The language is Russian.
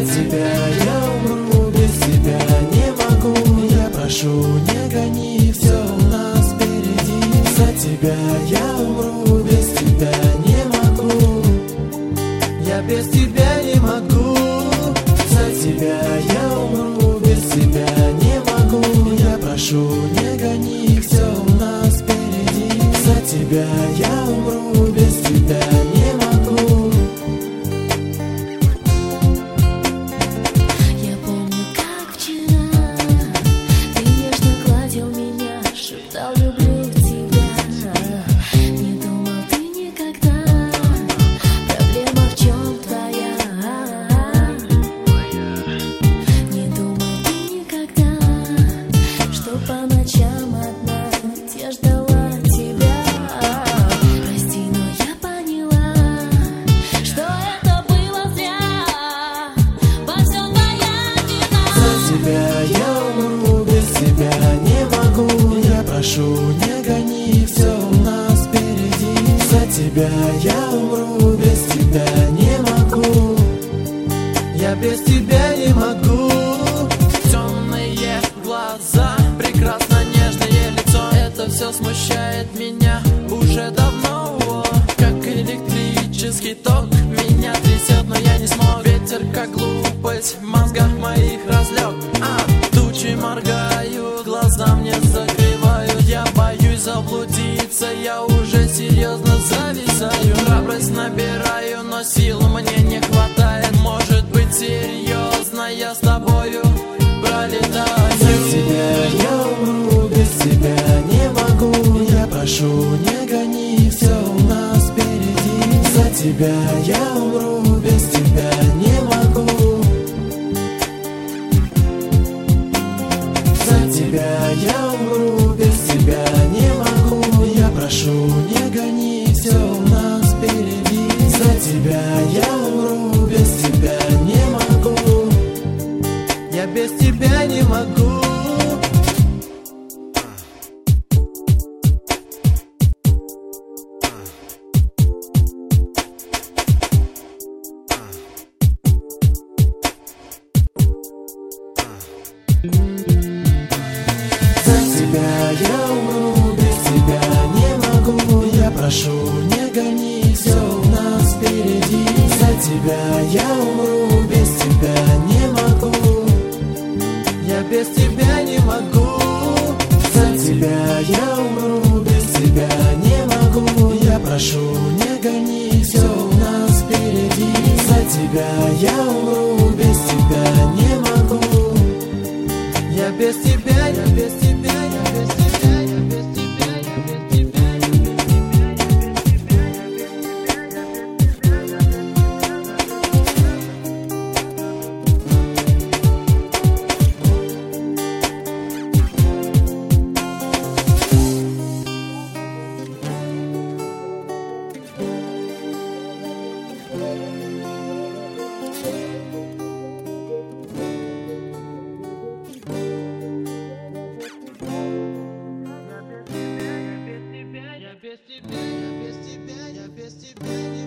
тебя я умру, без тебя не могу. Я прошу, не гони, все у нас впереди. За тебя я умру, без тебя не могу. Я без тебя не могу. За тебя я умру, без тебя не могу. Я прошу, не гони, все у нас впереди. За тебя я умру, без тебя не могу. Я помню, как вчера ты нежно гладил меня, шептал люблю тебя. Не думал ты никогда, проблема в чем твоя. Не думал ты никогда, что по ночам одна я ждала тебя. Прости, но я поняла, что это было зря. Во всем твоя вина. За тебя я умру, без тебя не могу. Я прошу, не гони, все у нас впереди. За тебя я умру, без тебя не могу. Я без тебя не могу. Темные глаза, прекрасно нежное лицо. Это все смущает меня уже давно. Как электрический ток меня трясет, но я не смог. Ветер, как глупость, в мозгах моих разлег. Тучи моргают, глаза мне закрывают. Я боюсь заблудиться, я уже серьезно зависаю. Храбрость набираю, но сил мне не хватает. Может быть серьезно, я с тобою пролетаю. За тебя я умру, без тебя не могу. Я прошу, не гони, все у нас впереди. За тебя я умру, без тебя не могу. За тебя я умру, без тебя не могу. Я прошу, не гони, все у нас впереди. За тебя я умру, без тебя не могу. Я без тебя не могу. За тебя я умру, без тебя не могу. Я прошу, не гони, все у нас впереди. За тебя я умру, без тебя не могу. Я без тебя не могу. За тебя я умру, без тебя не могу. Я прошу, не гони, все у нас впереди. За тебя я умру, без тебя не могу. Я без тебя, я без тебя, я без тебя, я без тебя, я без тебя, я без тебя, я без тебя, я без тебя, я без тебя.